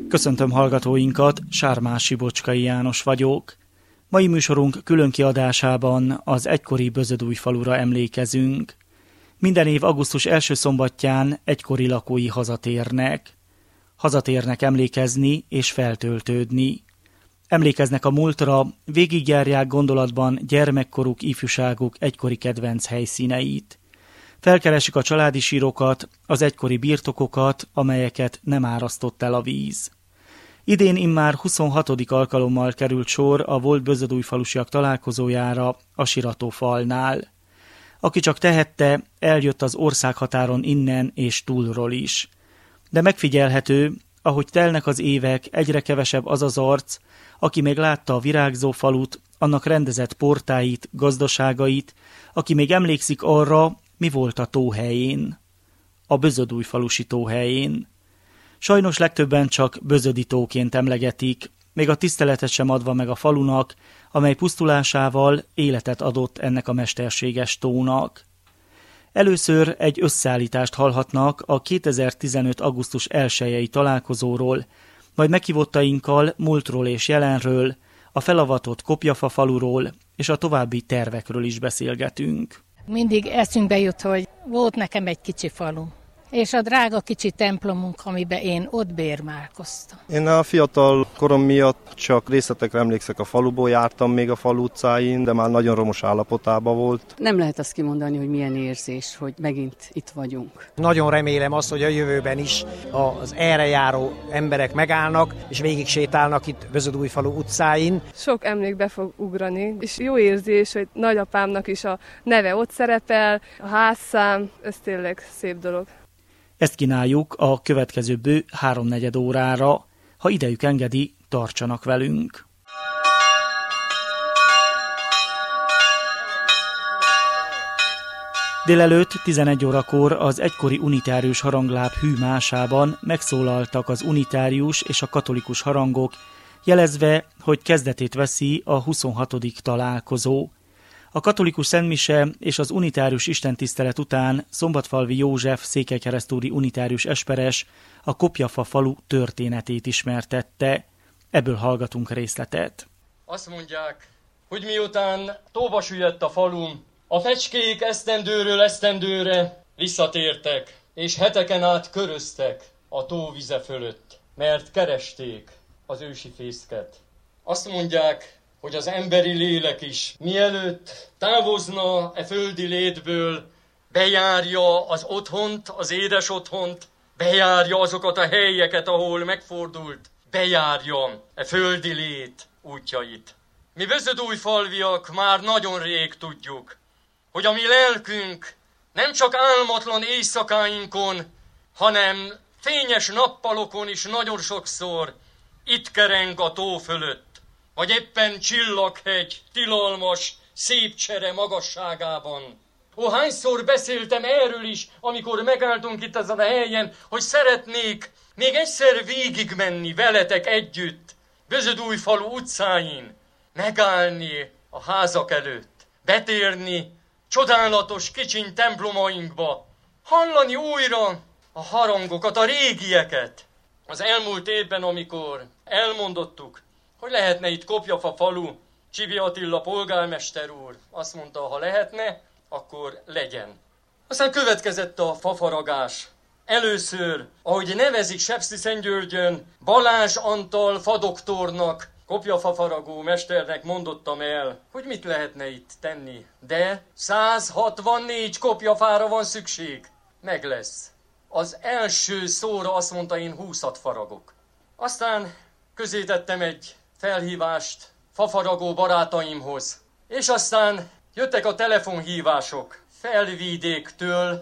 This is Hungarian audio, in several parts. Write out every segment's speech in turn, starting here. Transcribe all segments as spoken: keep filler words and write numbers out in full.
Köszöntöm hallgatóinkat, Sármási Bocskai János vagyok. Mai műsorunk külön kiadásában az egykori Bözödújfalura emlékezünk. Minden év augusztus első szombatján egykori lakói hazatérnek. Hazatérnek emlékezni és feltöltődni. Emlékeznek a múltra, végigjárják gondolatban gyermekkoruk, ifjúságuk egykori kedvenc helyszíneit. Felkeresik a családi sírokat, az egykori birtokokat, amelyeket nem árasztott el a víz. Idén immár huszonhatodik alkalommal került sor a volt bözödújfalusiak találkozójára a Siratófalnál. Aki csak tehette, eljött az országhatáron innen és túlról is. De megfigyelhető, ahogy telnek az évek, egyre kevesebb az az arc, aki még látta a virágzó falut, annak rendezett portáit, gazdaságait, aki még emlékszik arra, mi volt a tó helyén, a bözödújfalusi tó helyén. Sajnos legtöbben csak Bözödi tóként emlegetik, még a tiszteletet sem adva meg a falunak, amely pusztulásával életet adott ennek a mesterséges tónak. Először egy összeállítást hallhatnak a kétezer-tizenöt. augusztus elsejei találkozóról, majd meghívottainkkal múltról és jelenről, a felavatott Kopjafa faluról és a további tervekről is beszélgetünk. Mindig eszünkbe jut, hogy volt nekem egy kicsi falu, és a drága kicsi templomunk, amiben én ott bérmálkoztam. Én a fiatal korom miatt csak részletekre emlékszek, a faluból jártam még a falu utcáin, de már nagyon romos állapotában volt. Nem lehet azt kimondani, hogy milyen érzés, hogy megint itt vagyunk. Nagyon remélem azt, hogy a jövőben is az erre járó emberek megállnak, és végig sétálnak itt Bözödújfalu utcáin. Sok emlék be fog ugrani, és jó érzés, hogy nagyapámnak is a neve ott szerepel, a házszám, ez tényleg szép dolog. Ezt kínáljuk a következő bő háromnegyed órára. Ha idejük engedi, tartsanak velünk. Délelőtt tizenegy órakor az egykori unitárius harangláb hűmásában megszólaltak az unitárius és a katolikus harangok, jelezve, hogy kezdetét veszi a huszonhatodik találkozó. A katolikus szentmise és az unitárius istentisztelet után Szombatfalvi József székelykeresztúri unitárius esperes a Kopjafa falu történetét ismertette. Ebből hallgatunk részletet. Azt mondják, hogy miután tóba süllyedt a falu, a fecskék esztendőről esztendőre visszatértek, és heteken át köröztek a tó vize fölött, mert keresték az ősi fészket. Azt mondják, hogy az emberi lélek is, mielőtt távozna e földi létből, bejárja az otthont, az édes otthont, bejárja azokat a helyeket, ahol megfordult, bejárja e földi lét útjait. Mi bözödújfalviak már nagyon rég tudjuk, hogy a mi lelkünk nem csak álmatlan éjszakáinkon, hanem fényes nappalokon is nagyon sokszor itt kereng a tó fölött, vagy éppen Csillaghegy tilalmas, szép csere magasságában. Ó, hányszor beszéltem erről is, amikor megálltunk itt ezen a helyen, hogy szeretnék még egyszer végigmenni veletek együtt Bözödújfalu utcáin, megállni a házak előtt, betérni csodálatos kicsiny templomainkba, hallani újra a harangokat, a régieket. Az elmúlt évben, amikor elmondottuk, hogy lehetne itt Kopjafa falu, Csibi Attila polgármester úr azt mondta, ha lehetne, akkor legyen. Aztán következett a fafaragás. Először, ahogy nevezik Sepsiszentgyörgyön, Balázs Antal fadoktornak, kopjafafaragó mesternek mondottam el, hogy mit lehetne itt tenni. De száz hatvannégy kopjafára van szükség. Meg lesz. Az első szóra azt mondta, én húszat faragok. Aztán közé tettem egy felhívást fafaragó barátaimhoz. És aztán jöttek a telefonhívások Felvidéktől,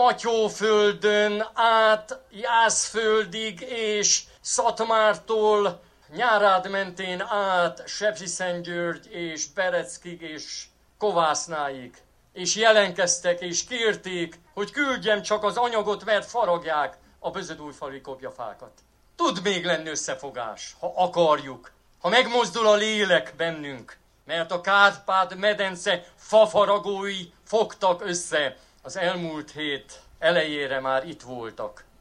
Matyóföldön át Jászföldig és Szatmártól Nyárád mentén át Sepsiszentgyörgy és Bereckig és Kovásznáig. És jelenkeztek és kérték, hogy küldjem csak az anyagot, mert faragják a bözödújfalui kopjafákat. Tud még lenni összefogás, ha akarjuk, ha megmozdul a lélek bennünk, mert a Kárpát-medence fafaragói fogtak össze. Az elmúlt hét elejére már itt voltak.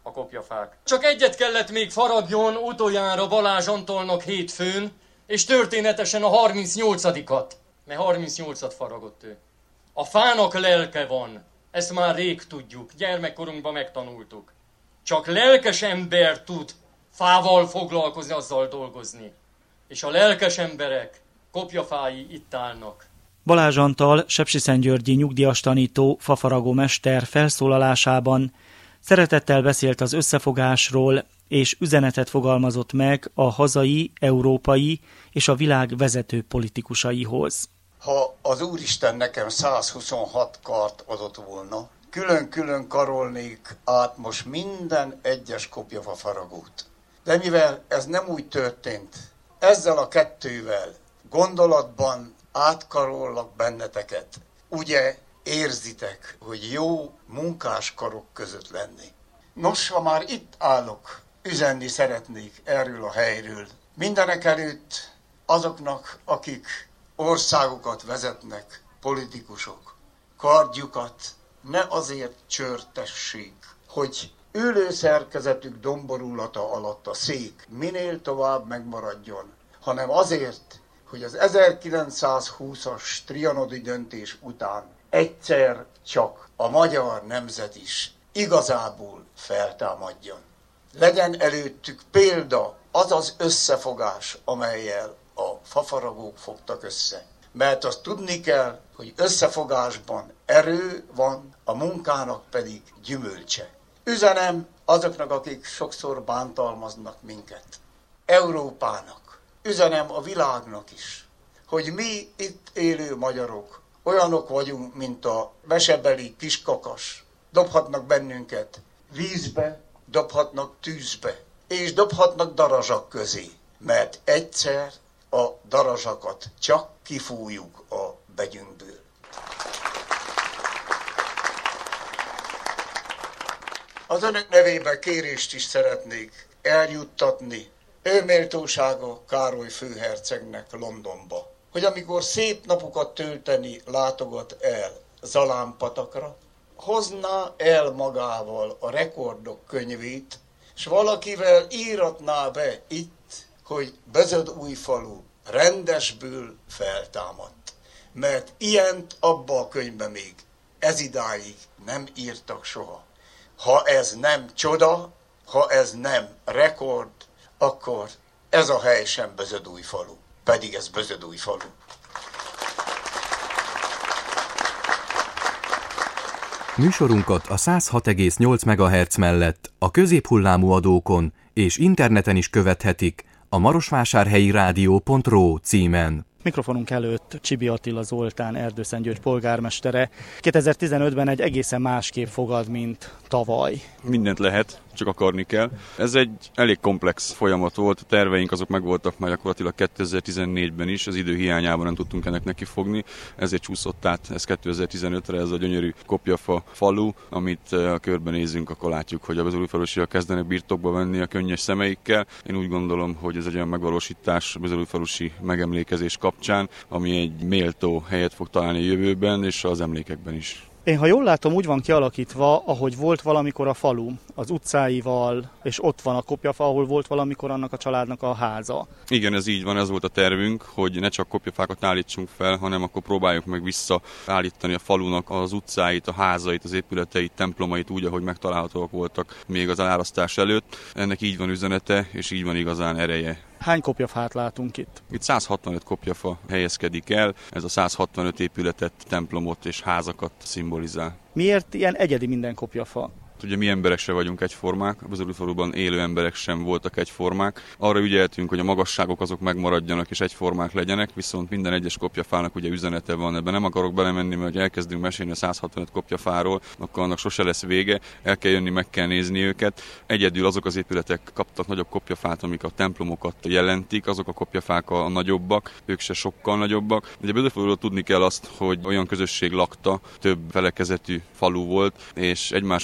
a kopjafák. Csak egyet kellett még faragjon utoljára Balázs Antolnak hétfőn, és történetesen a harmincnyolcadikat, mert harmincnyolcat faragott ő. A fának lelke van, ezt már rég tudjuk, gyermekkorunkban megtanultuk. Csak lelkes ember tud fával foglalkozni, azzal dolgozni. És a lelkes emberek kopjafái itt állnak. Balázs Antal, sepsiszentgyörgyi nyugdíjas tanító, fafaragó mester felszólalásában szeretettel beszélt az összefogásról, és üzenetet fogalmazott meg a hazai, európai és a világ vezető politikusaihoz. Ha az Úristen nekem százhuszonhat kart adott volna, külön-külön karolnék át most minden egyes kopjafa faragót. De mivel ez nem úgy történt, ezzel a kettővel gondolatban átkarollak benneteket. Ugye érzitek, hogy jó munkáskarok között lenni. Nos, ha már itt állok, üzenni szeretnék erről a helyről. Mindenek előtt azoknak, akik országokat vezetnek, politikusok, kardjukat ne azért csörtessék, hogy ülőszerkezetük domborulata alatt a szék minél tovább megmaradjon, hanem azért, hogy az ezerkilencszázhúszas trianoni döntés után egyszer csak a magyar nemzet is igazából feltámadjon. Legyen előttük példa az az összefogás, amellyel a fafaragók fogtak össze. Mert azt tudni kell, hogy összefogásban erő van, a munkának pedig gyümölcse. Üzenem azoknak, akik sokszor bántalmaznak minket. Európának, üzenem a világnak is, hogy mi itt élő magyarok olyanok vagyunk, mint a mesebeli kiskakas. Dobhatnak bennünket vízbe, dobhatnak tűzbe, és dobhatnak darazsak közé, mert egyszer a darazsakat csak kifújjuk a begyünkből. Az önök nevében kérést is szeretnék eljuttatni ő méltósága Károly főhercegnek Londonba, hogy amikor szép napokat tölteni látogat el Zalánpatakra, hozná el magával a rekordok könyvét, és valakivel íratná be itt, hogy Bezödújfalu rendesből feltámadt. Mert ilyent abba a könyvben még ezidáig nem írtak soha. Ha ez nem csoda, ha ez nem rekord, akkor ez a hely sem Bezödújfalu, pedig ez Bezödújfalu. Műsorunkat a száz hat egész nyolc megahertz mellett a középhullámú adókon és interneten is követhetik a marosvásárhelyi rádió pont ro címen. Mikrofonunk előtt Csibi Attila Zoltán, Erdőszentgyörgy polgármestere. kétezer-tizenötben egy egészen másképp fogad, mint tavaly. Mindent lehet, csak akarni kell. Ez egy elég komplex folyamat volt, a terveink azok megvoltak már gyakorlatilag kétezer-tizennégyben is, az idő hiányában nem tudtunk ennek nekifogni, ezért csúszott át ez kétezer-tizenötre, ez a gyönyörű Kopjafa falu, amit a körben nézünk, akkor látjuk, hogy a bezöldújfalusiak kezdenek birtokba venni a könnyes szemeikkel. Én úgy gondolom, hogy ez egy olyan megvalósítás a bezöldújfalusi megemlékezés kapcsán, ami egy méltó helyet fog találni a jövőben és az emlékekben is. Én, ha jól látom, úgy van kialakítva, ahogy volt valamikor a falu, az utcáival, és ott van a kopjafa, ahol volt valamikor annak a családnak a háza. Igen, ez így van, ez volt a tervünk, hogy ne csak kopjafákat állítsunk fel, hanem akkor próbáljuk meg visszaállítani a falunak az utcáit, a házait, az épületeit, templomait úgy, ahogy megtalálhatóak voltak még az elárasztás előtt. Ennek így van üzenete, és így van igazán ereje. Hány kopjafát látunk itt? Itt száz hatvanöt kopjafa helyezkedik el, ez a száz hatvanöt épületet, templomot és házakat szimbolizál. Miért ilyen egyedi minden kopjafa? Ugye mi emberek sem vagyunk egyformák, a Bezöldújfaluban élő emberek sem voltak egyformák. Arra ügyeltünk, hogy a magasságok azok megmaradjanak és egyformák legyenek, viszont minden egyes kopjafának ugye üzenete van. Ebben nem akarok belemenni, mert ha elkezdünk mesélni a száz hatvanöt kopjafáról, akkor annak sose lesz vége, el kell jönni, meg kell nézni őket. Egyedül azok az épületek kaptak nagyobb kopjafát, amik a templomokat jelentik, azok a kopjafák a nagyobbak, ők se sokkal nagyobbak. Ugye Bezöldújfaluról tudni kell azt, hogy olyan közösség lakta, több felekezetű falu volt, és egymáson nagyon sokat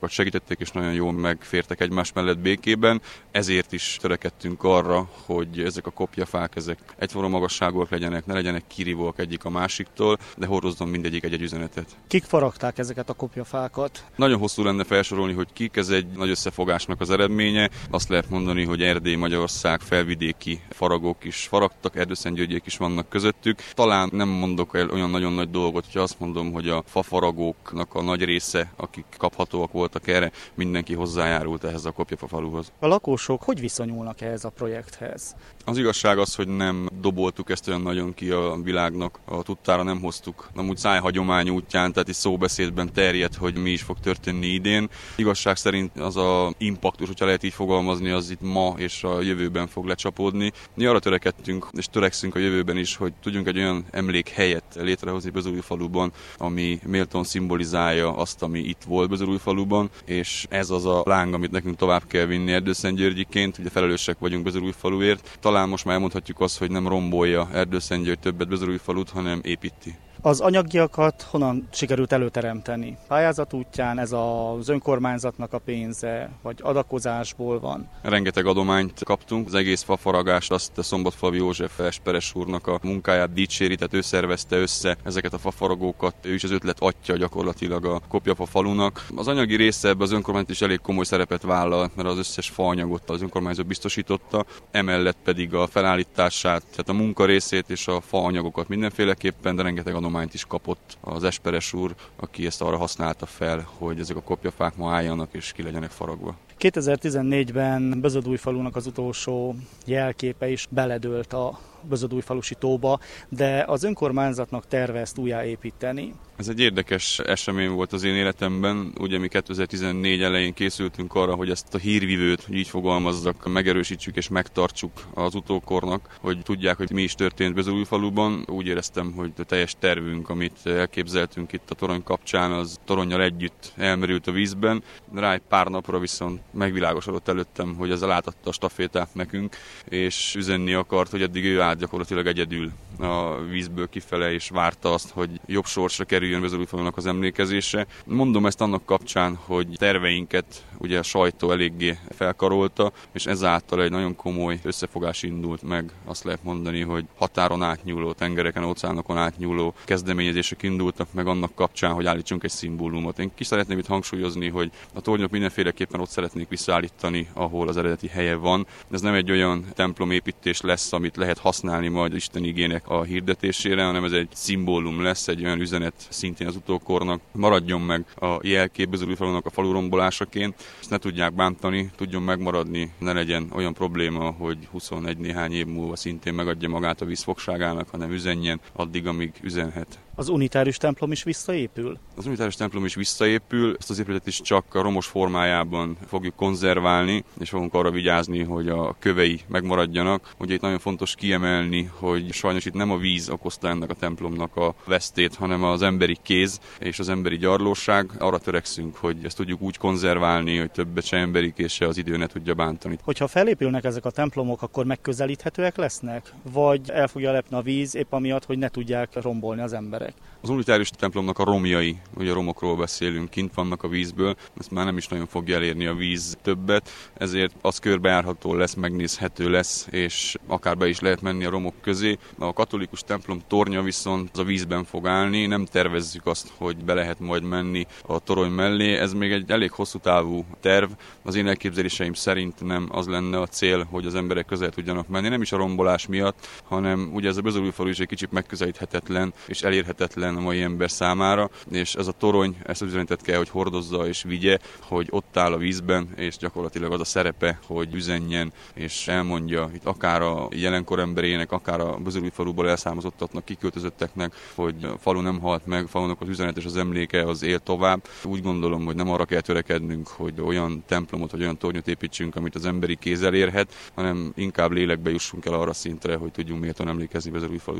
sokat segítették, és nagyon jól megfértek egymás mellett békében. Ezért is törekedtünk arra, hogy ezek a kopjafák, ezek egyforma magasságúak legyenek, ne legyenek kirívóak egyik a másiktól, de hordozzon mindegyik egy-egy üzenetet. Kik faragták ezeket a kopjafákat? Nagyon hosszú lenne felsorolni, hogy kik, ez egy nagy összefogásnak az eredménye. Azt lehet mondani, hogy Erdély, Magyarország, felvidéki faragók is faragtak, erdőszentgyörgyiek is vannak közöttük. Talán nem mondok el olyan nagyon nagy dolgot, hogyha azt mondom, hogy a fafaragóknak a nagy része, akik kaphatóak voltak erre, mindenki hozzájárult ehhez a kopjafa faluhoz. A lakosok hogy viszonyulnak ehhez a projekthez? Az igazság az, hogy nem doboltuk ezt olyan nagyon ki a világnak, a tudtára nem hoztuk. Amúgy szájhagyomány útján, tehát is szóbeszédben terjed, hogy mi is fog történni idén. Igazság szerint az a impaktus, hogyha lehet így fogalmazni, az itt ma és a jövőben fog lecsapódni. Mi arra törekedtünk, és törekszünk a jövőben is, hogy tudjunk egy olyan emlékhelyet létrehozni Bezújfaluban, ami méltón szimbolizálja azt, ami itt volt Bezújfaluban, és ez az a láng, amit nekünk tovább kell vinni Erdőszentgyörgyiként, ugye felelősek vagyunk Bezújfaluért. Talán most már elmondhatjuk azt, hogy nem rombolja Erdőszentgyörgy többet Bezújfalut, hanem építi. Az anyagiakat honnan sikerült előteremteni? Pályázat útján ez az önkormányzatnak a pénze, vagy adakozásból van? Rengeteg adományt kaptunk, az egész fafaragást azt a Szombatfalvi József Esperes úrnak a munkáját dicséri, tehát ő szervezte össze ezeket a fafaragókat, ő is az ötlet atya gyakorlatilag a Kopjafa falunak. Az anyagi része ebben az önkormányzat is elég komoly szerepet vállal, mert az összes faanyagot az önkormányzat biztosította, emellett pedig a felállítását, tehát a munka részét és a faanyagokat mindenféleképpen, de rengeteg adományt is kapott az Esperes úr, aki ezt arra használta fel, hogy ezek a kopjafák ma álljanak és ki legyenek faragva. kétezer-tizennégyben Bezödújfalunak az utolsó jelképe is beledőlt a Bezödújfalusi tóba, de az önkormányzatnak terve ezt újjáépíteni. Ez egy érdekes esemény volt az én életemben. Ugye mi kétezer-tizennégy elején készültünk arra, hogy ezt a hírvivőt, így fogalmazzak, megerősítsük és megtartsuk az utókornak, hogy tudják, hogy mi is történt Bezújfaluban. Úgy éreztem, hogy a teljes tervünk, amit elképzeltünk itt a torony kapcsán, az toronnyal együtt elmerült a vízben. Rá egy pár napra viszont megvilágosodott előttem, hogy ezzel átadta a stafétát nekünk, és üzenni akart, hogy eddig ő állt gyakorlatilag egyedül a vízből kifele, és várta azt, hogy jobb sorsra kerüljön Bezújfalunak az emlékezése. Mondom ezt annak kapcsán, hogy terveinket ugye a sajtó eléggé felkarolta, és ezáltal egy nagyon komoly összefogás indult meg. Azt lehet mondani, hogy határon átnyúló, tengereken, óceánokon átnyúló kezdeményezések indultak meg annak kapcsán, hogy állítsunk egy szimbólumot. Én ki szeretném itt hangsúlyozni, hogy a tornyot mindenféleképpen ott szeretnék visszaállítani, ahol az eredeti helye van. Ez nem egy olyan templomépítés lesz, amit lehet használni majd Isten igének a hirdetésére, hanem ez egy szimbólum lesz, egy olyan üzenet szintén az utókornak. Maradjon meg a jelkép Bezújfalunak a falurombolásaként, ezt ne tudják bántani, tudjon megmaradni, ne legyen olyan probléma, hogy huszonegy néhány év múlva szintén megadja magát a víz fogságának, hanem üzenjen addig, amíg üzenhet. Az unitárius templom is visszaépül? Az unitárius templom is visszaépül, ezt az épületet is csak a romos formájában fogjuk konzerválni, és fogunk arra vigyázni, hogy a kövei megmaradjanak. Ugye itt nagyon fontos kiemelni, hogy sajnos itt nem a víz okozta ennek a templomnak a vesztét, hanem az emberi kéz és az emberi gyarlóság. Arra törekszünk, hogy ezt tudjuk úgy konzerválni, hogy többet se emberi kéz se az idő ne tudja bántani. Hogyha felépülnek ezek a templomok, akkor megközelíthetőek lesznek? Vagy el fogja lepni a víz épp amiatt, hogy ne tudják rombolni az emberek? Az unitárius templomnak a romjai, ugye romokról beszélünk, kint vannak a vízből, ezt már nem is nagyon fogja elérni a víz többet, ezért az körbejárható lesz, megnézhető lesz, és akár be is lehet menni a romok közé. A katolikus templom tornya viszont az a vízben fog állni, nem tervezzük azt, hogy be lehet majd menni a torony mellé, ez még egy elég hosszú távú terv. Az én elképzeléseim szerint nem az lenne a cél, hogy az emberek közel tudjanak menni, nem is a rombolás miatt, hanem ugye ez a Bezújfalu is egy kicsit megközelíthetetlen és elérhetetlen a mai ember számára, és ez a torony ezt az üzenetet kell, hogy hordozza és vigye, hogy ott áll a vízben, és gyakorlatilag az a szerepe, hogy üzenjen és elmondja itt akár a jelenkor emberének, akár a Bezújfaluból elszármazottaknak, kiköltözötteknek, hogy a falu nem halt meg, a falunak az üzenet és az emléke az él tovább. Úgy gondolom, hogy nem arra kell törekednünk, hogy olyan templomot vagy olyan tornyot építsünk, amit az emberi kézzel érhet, hanem inkább lélekbe jussunk el arra szintre, hogy tudjunk méltón emlékezni Bezújfalura.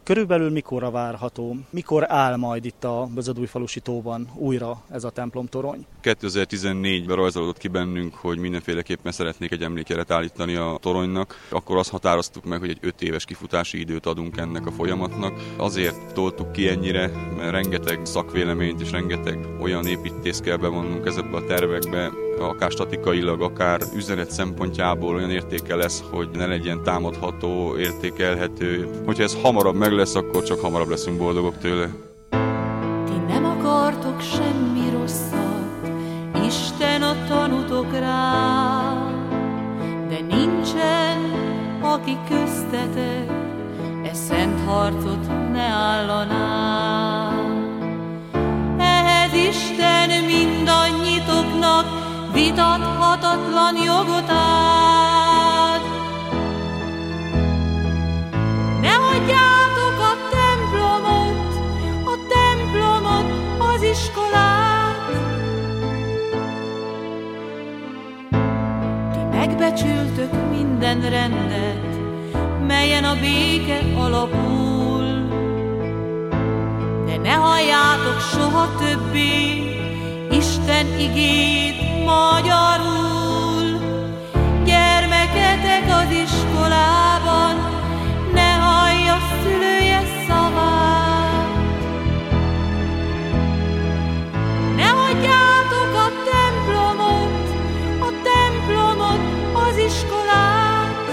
Körülbelül mikorra várható? Mikor áll majd itt a Bözödújfalusi tóban újra ez a templomtorony? kétezer-tizennégyben rajzolódott ki bennünk, hogy mindenféleképpen szeretnék egy emlékjelet állítani a toronynak. Akkor azt határoztuk meg, hogy egy öt éves kifutási időt adunk ennek a folyamatnak. Azért toltuk ki ennyire, mert rengeteg szakvéleményt és rengeteg olyan építést kell bevonnunk ezekbe a tervekbe, akár statikailag, akár üzenet szempontjából olyan értéke lesz, hogy ne legyen támadható, értékelhető. Hogyha ez hamarabb meg lesz, akkor csak hamarabb leszünk boldogok tőle. Ti nem akartok semmi rosszat, Isten a tanutok rá, de nincsen, aki köztetek e szent harcot ne állaná. Ehhez Isten mindannyitok vitathatatlan jogot ad. Ne hagyjátok a templomot, a templomot, az iskolát. Ti megbecsültök minden rendet, melyen a béke alapul, de ne halljátok soha többé Isten igét magyarul. Gyermeketek az iskolában ne hallja szülője szavát. Ne hagyjátok a templomot, a templomot, az iskolát.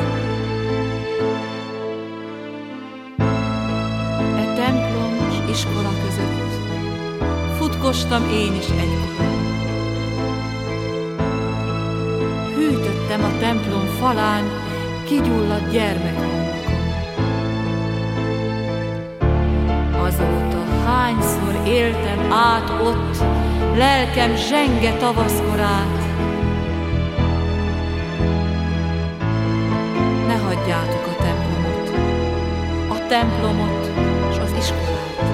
E templom és iskola között futkostam én is egykor. Hűtöttem a templom falán kigyulladt gyermekhangokat. Azóta hányszor éltem át ott lelkem zsenge tavaszkorát. Ne hagyjátok a templomot, a templomot és az iskolát.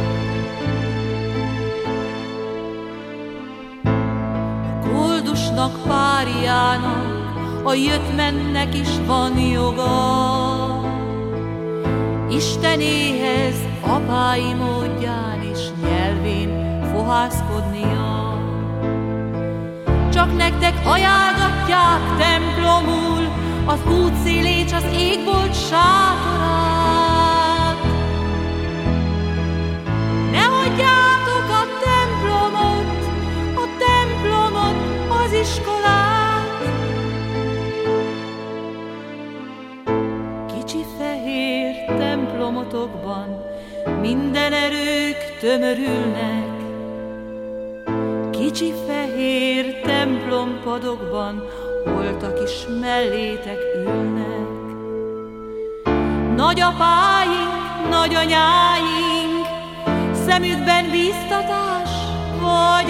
Koldusnak, páriának, a jöttmennek is van joga. Istenéhez apái módján és nyelvén fohászkodnia. Csak nektek ajánlgatják templomul az útszélét, az égbolt sátorát. Ne hagyjátok a templomot, a templomot, az iskolát. Kicsi fehér templomotokban minden erők tömörülnek. Kicsi fehér templompadokban holtak is mellétek ülnek. Nagyapáink, nagyanyáink, szemükben bíztatás vagy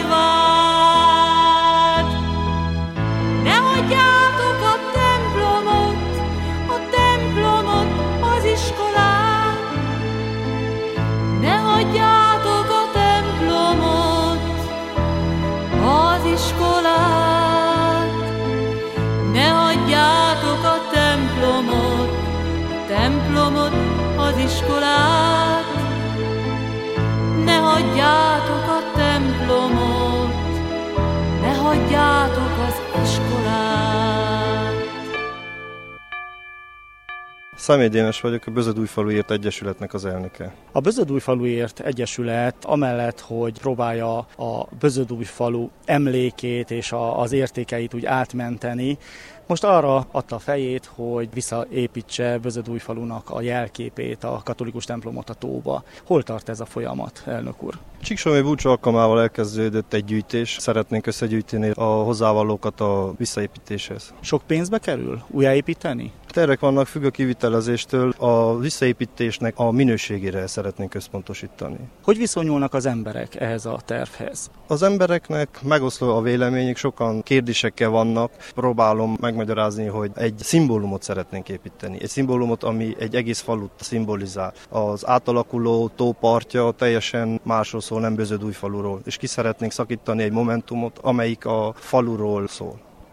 vád. Ne hagyjátok a templomot, a templomot, az iskolát. Ne hagyjátok a templomot, az iskolát. Ne hagyjátok a templomot, a templomot, az iskolát. Ne hagyjátok a templomot, ne hagyjátok az iskolát. Személy Dénes vagyok, a Bözödújfaluért Egyesületnek az elnöke. A Bözödújfaluért Egyesület amellett, hogy próbálja a Bözödújfalu emlékét és a, az értékeit úgy átmenteni, most arra adta a fejét, hogy visszaépítse Bözödújfalunak a jelképét, a katolikus templomot a tóba. Hol tart ez a folyamat, elnök úr? Csíksomai búcsú alkalmával elkezdődött egy gyűjtés. Szeretnénk összegyűjteni a hozzávallókat a visszaépítéshez. Sok pénzbe kerül újjáépíteni? Tervek vannak, függ a kivitelezéstől. A visszaépítésnek a minőségére szeretnénk összpontosítani. Hogy viszonyulnak az emberek ehhez a tervhez? Az embereknek megoszló a véleményük, sokan kérdésekkel vannak. Próbálom megmagyarázni, hogy egy szimbólumot szeretnénk építeni. Egy szimbólumot, ami egy egész falut szimbolizál. Az átalakuló tópartja teljesen másról szól, nem Bözödújfaluról. És ki szeretnénk szakítani egy momentumot, amelyik a faluról szól.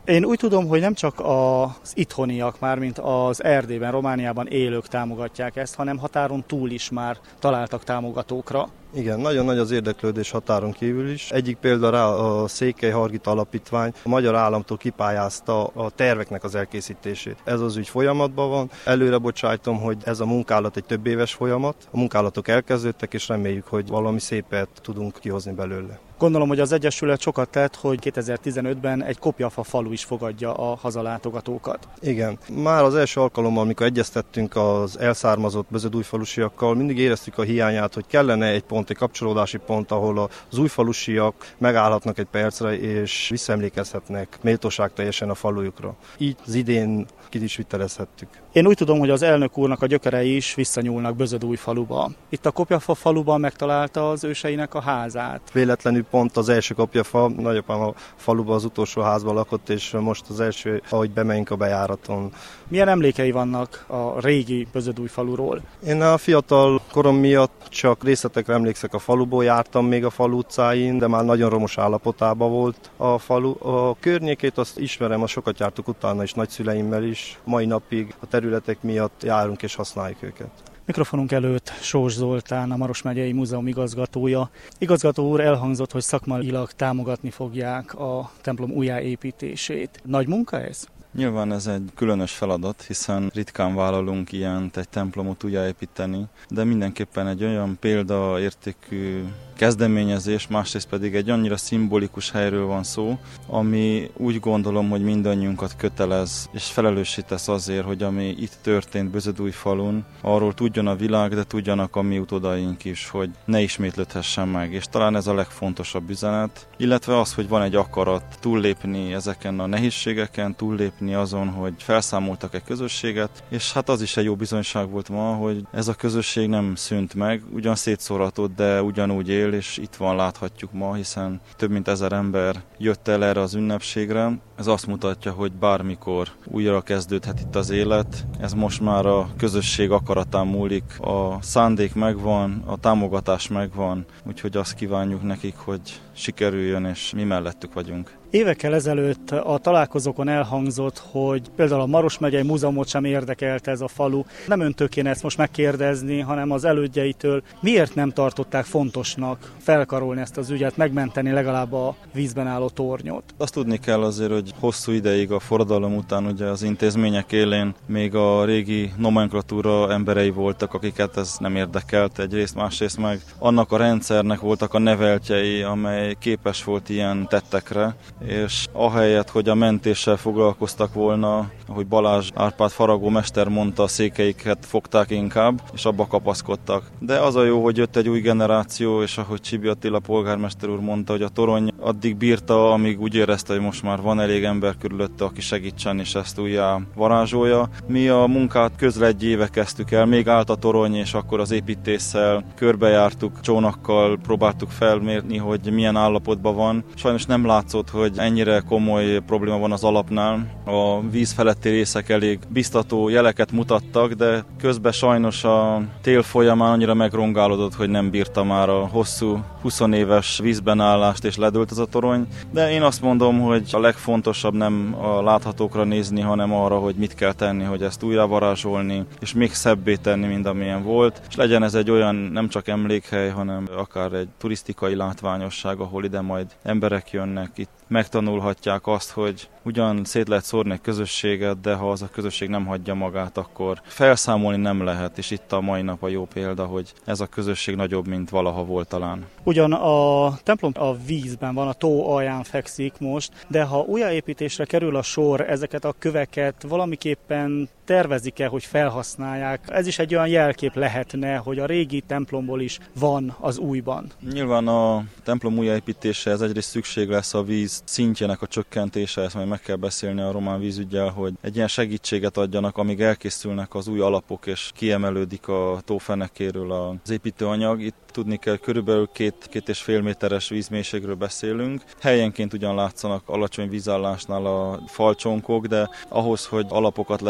Én úgy tudom, hogy nem csak az itthoniak, mármint az Erdélyben, Romániában élők támogatják ezt, hanem határon túl is már találtak támogatókra. Igen, nagyon nagy az érdeklődés határon kívül is. Egyik példa rá a Székely Hargita Alapítvány a magyar államtól kipályázta a terveknek az elkészítését. Ez az ügy folyamatban van. Előre bocsájtom, hogy ez a munkálat egy több éves folyamat. A munkálatok elkezdődtek, és reméljük, hogy valami szépet tudunk kihozni belőle. Gondolom, hogy az Egyesület sokat tett, hogy kétezer-tizenötben egy Kopjafa falu is fogadja a hazalátogatókat. Igen. Már az első alkalommal, amikor egyeztettünk az elszármazott bözödújfalusiakkal, mindig éreztük a hiányát, hogy kellene egy pont, egy kapcsolódási pont, ahol az újfalusiak megállhatnak egy percre, és visszaemlékezhetnek méltóságteljesen a falujukra. Így az idén ki is vitelezhettük. Én úgy tudom, hogy az elnök úrnak a gyökerei is visszanyúlnak Bözödújfaluba. Itt a Kopjafa faluban megtalálta az őseinek a házát. Véletlenül pont az első Kopjafa, nagyapám a faluban az utolsó házban lakott, és most az első, ahogy bemegyünk a bejáraton. Milyen emlékei vannak a régi Bözödújfaluról? Én a fiatal korom miatt csak részletekre emlékszek, a faluból jártam még a falu utcáin, de már nagyon romos állapotában volt a falu. A környékét azt ismerem, azt sokat jártuk utána is nagyszüleimmel is. Mai napig a területek miatt járunk és használjuk őket. Mikrofonunk előtt Sós Zoltán, a Maros megyei múzeum igazgatója. Igazgató úr, elhangzott, hogy szakmailag támogatni fogják a templom újjáépítését. Nagy munka ez? Nyilván ez egy különös feladat, hiszen ritkán vállalunk ilyent, egy templomot újjáépíteni, de mindenképpen egy olyan példaértékű kezdeményezés, másrészt pedig egy annyira szimbolikus helyről van szó, ami úgy gondolom, hogy mindannyiunkat kötelez és felelősítesz azért, hogy ami itt történt Bözödújfalun, arról tudjon a világ, de tudjanak a mi utódaink is, hogy ne ismétlődhessen meg. És talán ez a legfontosabb üzenet, illetve az, hogy van egy akarat túllépni ezeken a nehézségeken, túllépni azon, hogy felszámoltak egy közösséget, és hát az is egy jó bizonyság volt ma, hogy ez a közösség nem szűnt meg, ugyan szétszóratott, de ugyanúgy él, és itt van, láthatjuk ma, hiszen több mint ezer ember jött el erre az ünnepségre. Ez azt mutatja, hogy bármikor újra kezdődhet itt az élet. Ez most már a közösség akaratán múlik. A szándék megvan, a támogatás megvan, úgyhogy azt kívánjuk nekik, hogy sikerüljön, és mi mellettük vagyunk. Évekkel ezelőtt a találkozókon elhangzott, hogy például a Maros megyei múzeumot sem érdekelte ez a falu. Nem öntől kéne ezt most megkérdezni, hanem az elődjeitől. Miért nem tartották fontosnak felkarolni ezt az ügyet, megmenteni legalább a vízben álló tornyot? Azt tudni kell azért, hogy hosszú ideig a forradalom után ugye az intézmények élén még a régi nomenklatúra emberei voltak, akiket ez nem érdekelt egyrészt, másrészt meg annak a rendszernek voltak a neveltjei, amely képes volt ilyen tettekre, és ahelyett, hogy a mentéssel foglalkoztak volna, ahogy Balázs Árpád faragómester mondta, a székeiket fogták inkább, és abba kapaszkodtak. De az a jó, hogy jött egy új generáció, és ahogy Csibi Attila polgármester úr mondta, hogy a torony addig bírta, amíg úgy érezte, hogy most már van elég ember körülötte, aki segítsen, és ezt újjá varázsolja. Mi a munkát közre egy éve kezdtük el, még állt a torony, és akkor az építéssel körbejártuk, csónakkal próbáltuk felmérni, hogy milyen állapotban van. Sajnos nem látszott, hogy ennyire komoly probléma van az alapnál. A víz feletti részek elég biztató jeleket mutattak, de közben sajnos a tél folyamán annyira megrongálódott, hogy nem bírta már a hosszú húsz éves vízben állást, és ledőlt ez a torony. De én azt mondom, hogy a legfontosabb nem a láthatókra nézni, hanem arra, hogy mit kell tenni, hogy ezt újra varázsolni, és még szebbé tenni, mint amilyen volt. És legyen ez egy olyan nem csak emlékhely, hanem akár egy turisztikai látványosság, ahol ide majd emberek jönnek, itt megtanulhatják azt, hogy ugyan szét lehet szórni egy közösséget, de ha az a közösség nem hagyja magát, akkor felszámolni nem lehet, és itt a mai nap a jó példa, hogy ez a közösség nagyobb, mint valaha volt talán. Ugyan a templom a vízben van, a tó alján fekszik most, de ha újjáépítésre kerül a sor, ezeket a köveket valamiképpen tervezik-e, hogy felhasználják? Ez is egy olyan jelkép lehetne, hogy a régi templomból is van az újban. Nyilván a templom újjáépítése, ez egyrészt szükség lesz a víz szintjének a csökkentése, ezt majd meg kell beszélni a román vízüggyel, hogy egy ilyen segítséget adjanak, amíg elkészülnek az új alapok, és kiemelődik a tó fenekéről az építőanyag. Itt tudni kell, körülbelül két, két és fél méteres vízmélységről beszélünk. Helyenként ugyan látszanak alacsony vízállásnál a falcsonkok, de ahhoz, hogy alapokat lehessen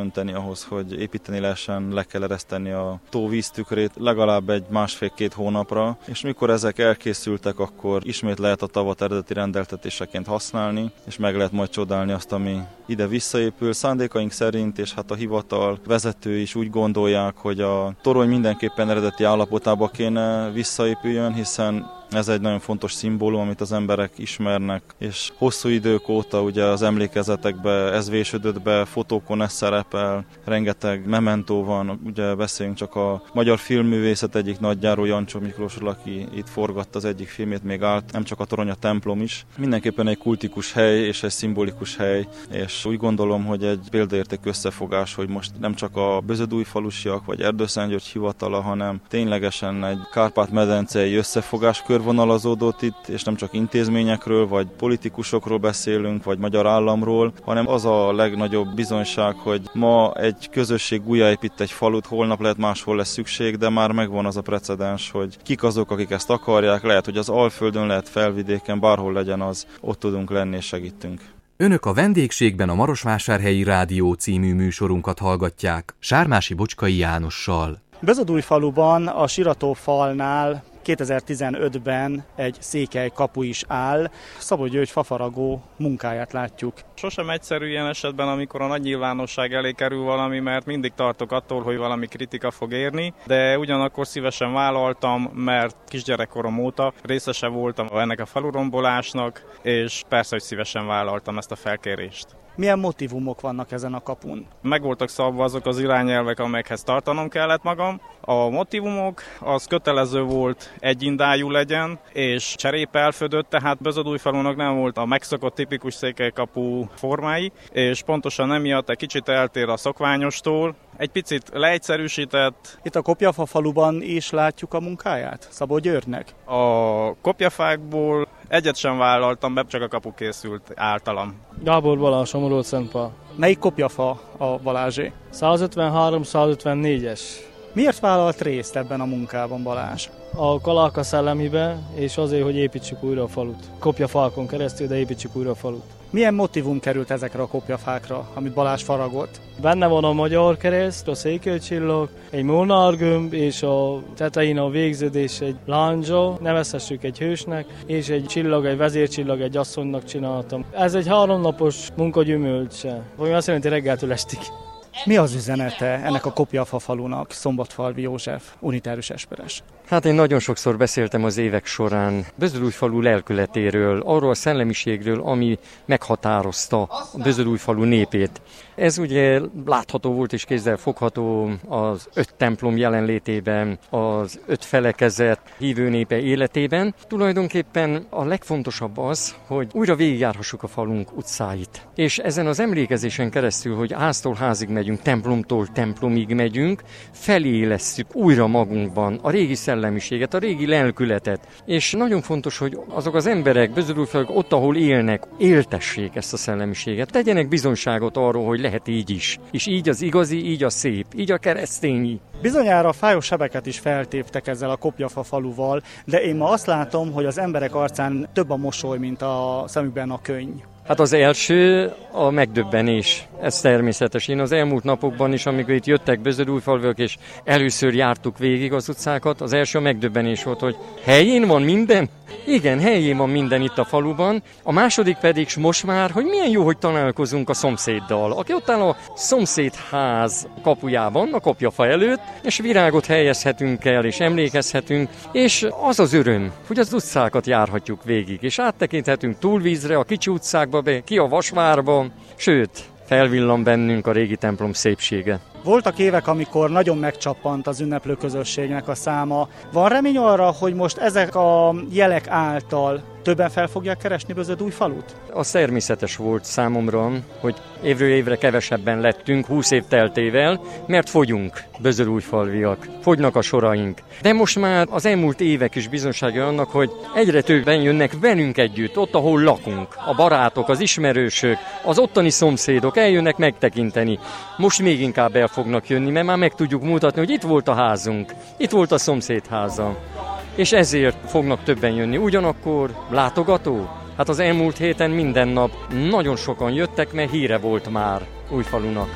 önteni ahhoz, hogy építeni lehessen, le kell ereszteni a tó víztükrét legalább egy másfél-két hónapra, és mikor ezek elkészültek, akkor ismét lehet a tavat eredeti rendeltetéseként használni, és meg lehet majd csodálni azt, ami ide visszaépül. Szándékaink szerint, és hát a hivatal vezetői is úgy gondolják, hogy a torony mindenképpen eredeti állapotába kéne visszaépüljön, hiszen ez egy nagyon fontos szimbólum, amit az emberek ismernek, és hosszú idők óta ugye az emlékezetekbe ez vésődött be, fotókon ez szerepel, rengeteg mementó van, ugye beszéljünk csak a magyar filmművészet egyik nagyjáró Jancsó Miklósról, aki itt forgatta az egyik filmét, még állt, nem csak a torony, a templom is. Mindenképpen egy kultikus hely és egy szimbolikus hely, és úgy gondolom, hogy egy példaértékű összefogás, hogy most nem csak a Bözödújfalusiak vagy Erdőszentgyörgy hivatala, hanem ténylegesen egy Kárpát-medencei összefogás körvonalazódott itt, és nem csak intézményekről, vagy politikusokról beszélünk, vagy magyar államról, hanem az a legnagyobb bizonyság, hogy ma egy közösség újjáépít egy falut, holnap lehet máshol lesz szükség, de már megvan az a precedens, hogy kik azok, akik ezt akarják, lehet, hogy az Alföldön, lehet felvidéken, bárhol legyen az, ott tudunk lenni és segítünk. Önök a vendégségben a Marosvásárhelyi Rádió című műsorunkat hallgatják Sármási Bocskai Jánossal. Bözödújfaluban a Siratófalnál kétezer-tizenötben egy székely kapu is áll. Szabó György fafaragó munkáját látjuk. Sosem egyszerű ilyen esetben, amikor a nagy nyilvánosság elé kerül valami, mert mindig tartok attól, hogy valami kritika fog érni, de ugyanakkor szívesen vállaltam, mert kisgyerekkorom óta részese voltam ennek a falurombolásnak, és persze, hogy szívesen vállaltam ezt a felkérést. Milyen motívumok vannak ezen a kapun? Meg voltak szabva azok az irányelvek, amelyekhez tartanom kellett magam. A motívumok az kötelező volt egyindájú legyen, és cserép elfödött, tehát Bözödújfalunak nem volt a megszokott tipikus székelykapu formái, és pontosan emiatt egy kicsit eltér a szokványostól, egy picit leegyszerűsített. Itt a Kopjafa faluban is látjuk a munkáját Szabó Györgynek? A kopjafákból egyet sem vállaltam be, csak a kapu készült általam. Gábor Balázs, Somorod-Szentpál. Melyik kopjafa a Balázsé? százötvenhárom százötvennégyes. Miért vállalt részt ebben a munkában Balázs? A Kaláka szellemibe, és azért, hogy építsük újra a falut. Kopjafákon keresztül, de építsük újra a falut. Milyen motívum került ezekre a kopjafákra, amit Balázs faragott? Benne van a magyar kereszt, a székelycsillag, egy molnárgömb, és a tetején a végződés egy lándzsa, nevezhessük egy hősnek, és egy csillag, egy vezércsillag egy asszonynak csináltam. Ez egy háromnapos munka gyümölcse, ami azt jelenti reggeltől estig. Mi az üzenete ennek a Kopjafa falunak, Szombatfalvi József, unitárius esperes? Hát én nagyon sokszor beszéltem az évek során Bözödújfalu lelkületéről, arról a szellemiségről, ami meghatározta a Bözödújfalu népét. Ez ugye látható volt és kézzel fogható az öt templom jelenlétében, az öt felekezet hívő népe életében. Tulajdonképpen a legfontosabb az, hogy újra végigjárhassuk a falunk utcáit. És ezen az emlékezésen keresztül, hogy háztól házig megyünk, templomtól templomig megyünk, felélesszük újra magunkban a régi szellemiséget, a régi lelkületet. És nagyon fontos, hogy azok az emberek, Bözödújfaluk ott, ahol élnek, éltessék ezt a szellemiséget. Tegyenek bizonyságot arról, hogy lehet így is. És így az igazi, így a szép, így a keresztényi. Bizonyára fájos sebeket is feltéptek ezzel a Kopjafa faluval, de én ma azt látom, hogy az emberek arcán több a mosoly, mint a szemükben a könny. Hát az első a megdöbbenés, ez természetes. Én az elmúlt napokban is, amikor itt jöttek Bözödújfalviak, és először jártuk végig az utcákat, az első a megdöbbenés volt, hogy helyén van minden? Igen, helyén van minden itt a faluban. A második pedig most már, hogy milyen jó, hogy találkozunk a szomszéddal, aki ott áll a szomszédház kapujában, a Kopjafa előtt, és virágot helyezhetünk el, és emlékezhetünk, és az az öröm, hogy az utcákat járhatjuk végig, és áttekinthetünk túlvízre, a kicsi utcákba be, ki a Vasvárba, sőt, felvillan bennünk a régi templom szépsége. Voltak évek, amikor nagyon megcsappant az ünneplő közösségnek a száma. Van remény arra, hogy most ezek a jelek által többen fel fogják keresni Bözödújfalut? Az természetes volt számomra, hogy évről évre kevesebben lettünk húsz év teltével, mert fogyunk, bözödújfalviak, fogynak a soraink. De most már az elmúlt évek is bizonysága annak, hogy egyre többen jönnek velünk együtt, ott, ahol lakunk. A barátok, az ismerősök, az ottani szomszédok eljönnek megtekinteni. Most még inkább el fognak jönni, mert már meg tudjuk mutatni, hogy itt volt a házunk, itt volt a szomszéd háza. És ezért fognak többen jönni. Ugyanakkor látogató? Hát az elmúlt héten minden nap nagyon sokan jöttek, mert híre volt már Újfalunak.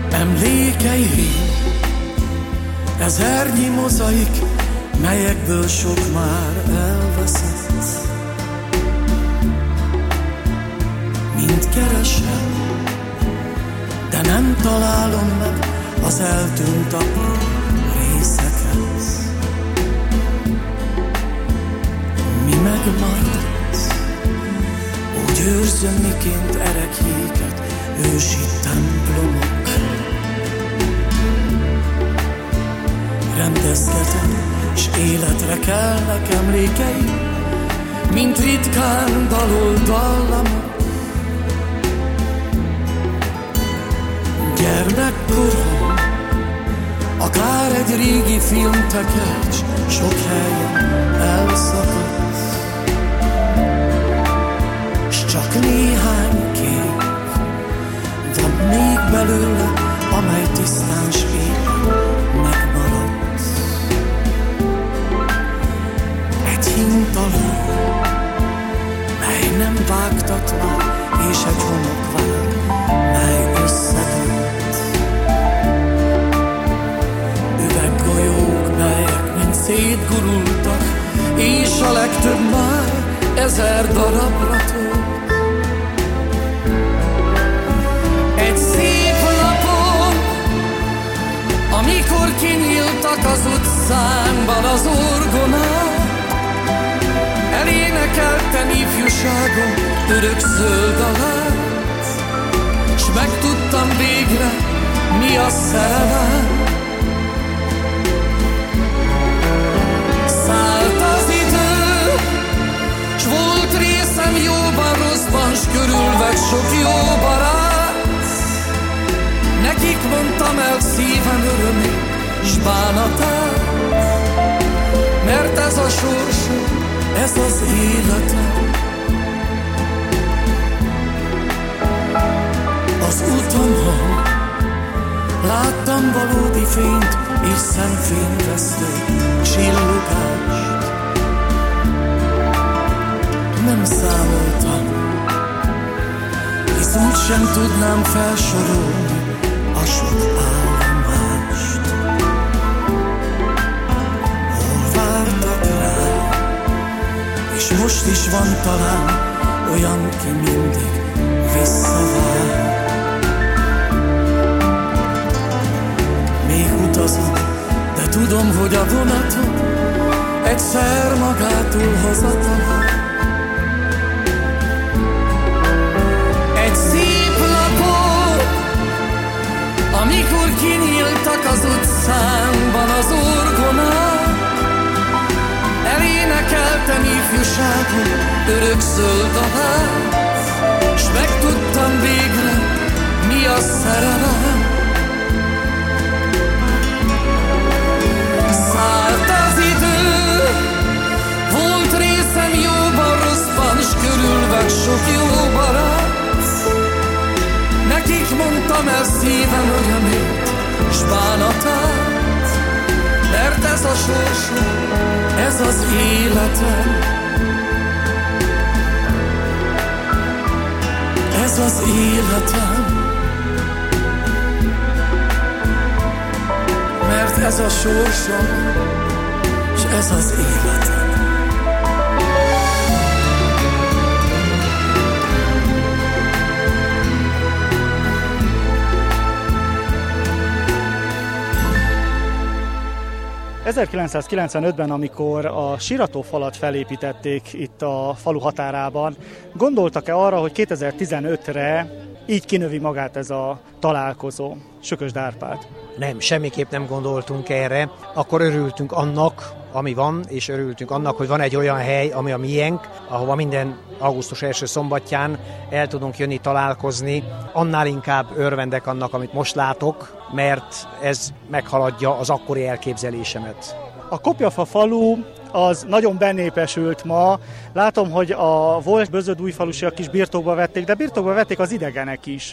Emlékeim, ezernyi mozaik, melyekből sok már elveszett. Mind keresem, de nem találom meg az eltűnt apró részeket. Mi megmaradt, úgy őrzöm, miként erekjéket ősi templomok. Rendezgetem, s életre kelnek emlékeim, mint ritkán dalol dallamok. Gyermekkorom, akár egy régi filmtekercs, sok helyen elszakadt, s csak néhány kép van még belőle, amely tisztán s éppen megmaradt. Egy hintaló, mely nem vágtat már, és egy homokvár, mely összedőlt. Üveggolyók, melyek mind szétgurultak, és a legtöbb már ezer darabra tölt. Egy szép napon, amikor kinyíltak az utcánkban az orgonák, elénekeltem ifjúságom örök zöld alát, s megtudtam végre, mi a szerelem. Szállt az idő, s volt részem jóban, rosszban, s körülvett sok jó barát. Nekik mondtam el szívem örömét, s bánatát, mert ez a sorsom, ez az életem. Az utamon láttam valódi fényt és szemfényvesztő csillogást. Nem számoltam, hisz úgysem tudnám felsorolni a sok állomást. Hol vártak rá, és most is van talán olyan, ki mindig visszavár. Még utazom, de tudom, hogy a vonatom egyszer magától hazatalál. Egy szép napon, amikor kinyíltak az utcánkban az orgonák, elénekeltem ifjúságom örök zöld alát, s megtudtam végre, mi a szerelem. Szállt az idő, volt részem jóban, rosszban, s körülvett sok jó barát. Nekik mondtam el szívem örömét, s bánatát, mert ez a sorsom, ez az életem. Ez az életem, mert ez a sorsom, és ez az életem. ezerkilencszázkilencvenötben, amikor a síratófalat felépítették itt a falu határában, gondoltak-e arra, hogy kétezer-tizenötre így kinövi magát ez a találkozó? Sökösd Árpád. Nem, semmiképp nem gondoltunk erre. Akkor örültünk annak, ami van, és örültünk annak, hogy van egy olyan hely, ami a miénk, ahova minden augusztus első szombatján el tudunk jönni, találkozni. Annál inkább örvendek annak, amit most látok, mert ez meghaladja az akkori elképzelésemet. A Kopjafa falu az nagyon benépesült ma. Látom, hogy a volt bözödújfalusiak is birtokba vették, de birtokba vették az idegenek is.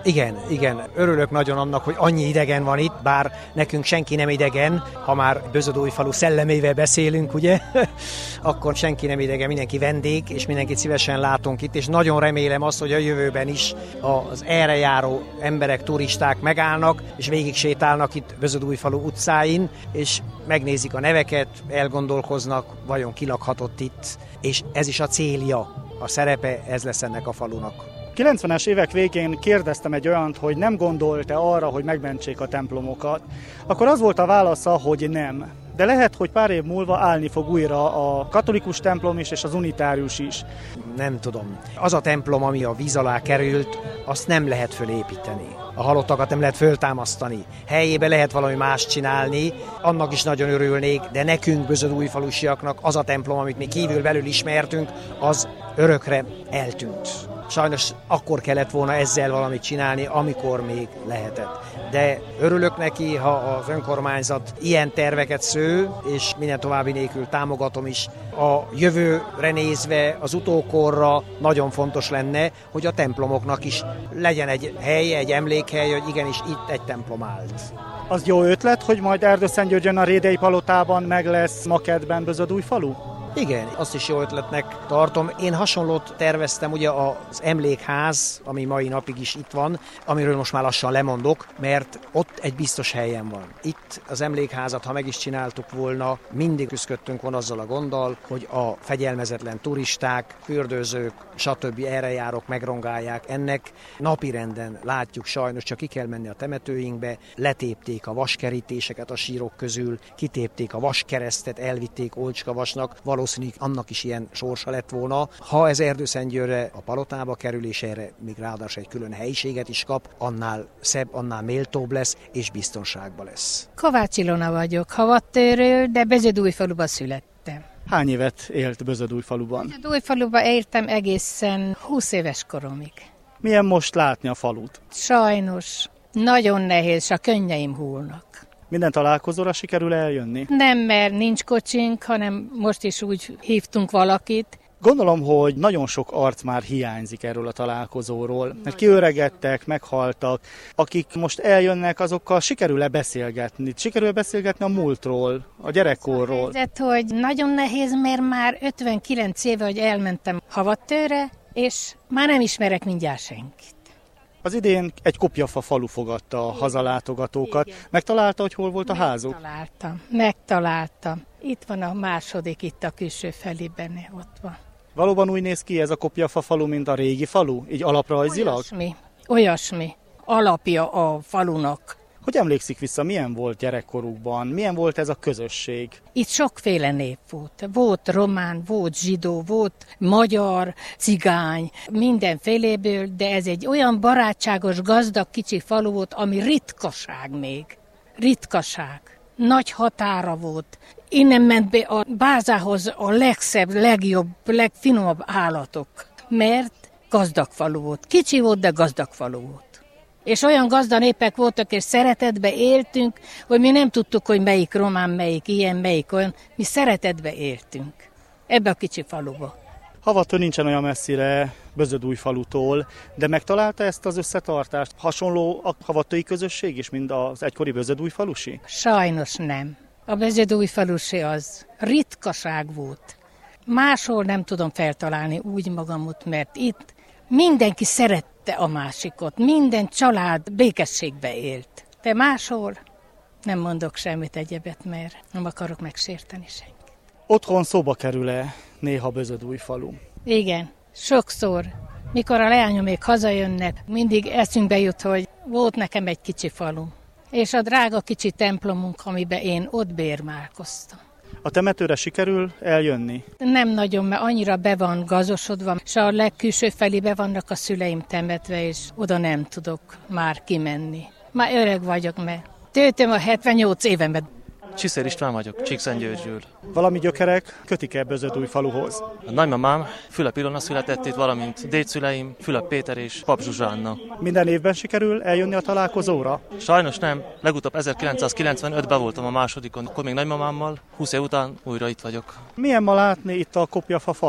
Igen, igen. Örülök nagyon annak, hogy annyi idegen van itt, bár nekünk senki nem idegen, ha már Bözödújfalu szellemével beszélünk, ugye? Akkor senki nem idegen, mindenki vendég, és mindenkit szívesen látunk itt, és nagyon remélem azt, hogy a jövőben is az erre járó emberek, turisták megállnak, és végig sétálnak itt Bözödújfalu utcáin, és megnézik a neveket, elgondolkoznak, vajon ki lakhatott itt, és ez is a célja, a szerepe, ez lesz ennek a falunak. kilencvenes évek végén kérdeztem egy olyant, hogy nem gondolt-e arra, hogy megmentsék a templomokat. Akkor az volt a válasza, hogy nem. De lehet, hogy pár év múlva állni fog újra a katolikus templom is és az unitárius is. Nem tudom. Az a templom, ami a víz alá került, azt nem lehet fölépíteni. A halottakat nem lehet föltámasztani. Helyébe lehet valami más csinálni, annak is nagyon örülnék, de nekünk, Bözödújfalusiaknak az a templom, amit mi kívül belül ismertünk, az örökre eltűnt. Sajnos akkor kellett volna ezzel valamit csinálni, amikor még lehetett. De örülök neki, ha az önkormányzat ilyen terveket sző, és minden további nélkül támogatom is. A jövőre nézve, az utókorra nagyon fontos lenne, hogy a templomoknak is legyen egy hely, egy emlékhely, hogy igenis itt egy templom állt. Az jó ötlet, hogy majd Erdőszentgyörgyön a Rédei palotában meg lesz makettben Bözödújfalu? Igen, azt is jó ötletnek tartom. Én hasonlót terveztem, ugye az emlékház, ami mai napig is itt van, amiről most már lassan lemondok, mert ott egy biztos helyen van. Itt az emlékházat, ha meg is csináltuk volna, mindig küzdöttünk volna azzal a gonddal, hogy a fegyelmezetlen turisták, fürdőzők, stb. Erre járok, megrongálják. Ennek napirenden látjuk sajnos, csak ki kell menni a temetőinkbe, letépték a vaskerítéseket a sírok közül, kitépték a vaskeresztet, elvitték Olcska vasnak, valószínűleg annak is ilyen sorsa lett volna. Ha ez Erdőszentgyörgyre a palotába kerül, és erre még ráadásul egy külön helyiséget is kap, annál szebb, annál méltóbb lesz, és biztonságban lesz. Kovács Ilona vagyok, Havattőről, de Bözödújfaluban születtem. Hány évet élt Bözödújfaluban? Bözödújfaluban éltem egészen húsz éves koromig. Milyen most látni a falut? Sajnos nagyon nehéz, a könnyeim hullnak. Minden találkozóra sikerül eljönni? Nem, mert nincs kocsink, hanem most is úgy hívtunk valakit. Gondolom, hogy nagyon sok arc már hiányzik erről a találkozóról. Mert kiöregedtek, meghaltak. Akik most eljönnek, azokkal sikerül-e beszélgetni? Sikerül-e beszélgetni a múltról, a gyerekkorról? Ez, hogy nagyon nehéz, mert már ötvenkilenc éve, hogy elmentem Havattőre, és már nem ismerek mindjárt senkit. Az idén egy Kopjafa falu fogadta a hazalátogatókat. Igen. Megtalálta, hogy hol volt a házuk? Megtaláltam, megtaláltam. Itt van a második, itt a külső felében, ott van. Valóban úgy néz ki ez a Kopjafa falu, mint a régi falu? Így alaprajzilag? Olyasmi, olyasmi. Alapja a falunak. Hogy emlékszik vissza, milyen volt gyerekkorukban? Milyen volt ez a közösség? Itt sokféle nép volt. Volt román, volt zsidó, volt magyar, cigány, mindenféléből, de ez egy olyan barátságos, gazdag, kicsi falu volt, ami ritkaság még. Ritkaság. Nagy határa volt. Innen ment be a bázához a legszebb, legjobb, legfinomabb állatok, mert gazdag falu volt. Kicsi volt, de gazdag falu volt. És olyan gazda népek voltak, és szeretetbe éltünk, hogy mi nem tudtuk, hogy melyik román, melyik ilyen, melyik olyan. Mi szeretetbe éltünk. Ebbe a kicsi faluba. Havattól nincsen olyan messzire Bözödújfalutól, de megtalálta ezt az összetartást? Hasonló a havattói közösség is, mint az egykori Bözödújfalusi? Sajnos nem. A Bözödújfalusi az ritkaság volt. Máshol nem tudom feltalálni úgy magamot, mert itt mindenki szerette a másikot, minden család békességbe élt. De máshol nem mondok semmit egyebet, mert nem akarok megsérteni senkit. Otthon szóba kerül-e néha Bözödújfalu? Igen, sokszor. Mikor a leányom még hazajönnek, mindig eszünkbe jut, hogy volt nekem egy kicsi falu. És a drága kicsi templomunk, amiben én ott bérmálkoztam. A temetőre sikerül eljönni? Nem nagyon, mert annyira be van gazosodva, és a legkülső felébe vannak a szüleim temetve, és oda nem tudok már kimenni. Már öreg vagyok, mert töltöm a hetvennyolc évemet. Csiszér István vagyok, Csíkszentgyörgyről. Valami gyökerek kötik-e Bözödújfaluhoz? A nagymamám Fülöp Ilona született itt, valamint dédszüleim Fülöp Péter és Pap Zsuzsánna. Minden évben sikerül eljönni a találkozóra? Sajnos nem. Legutóbb ezerkilencszázkilencvenötben voltam a másodikon, akkor még nagymamámmal, húsz év után újra itt vagyok. Milyen ma látni itt a Kopjafa falut?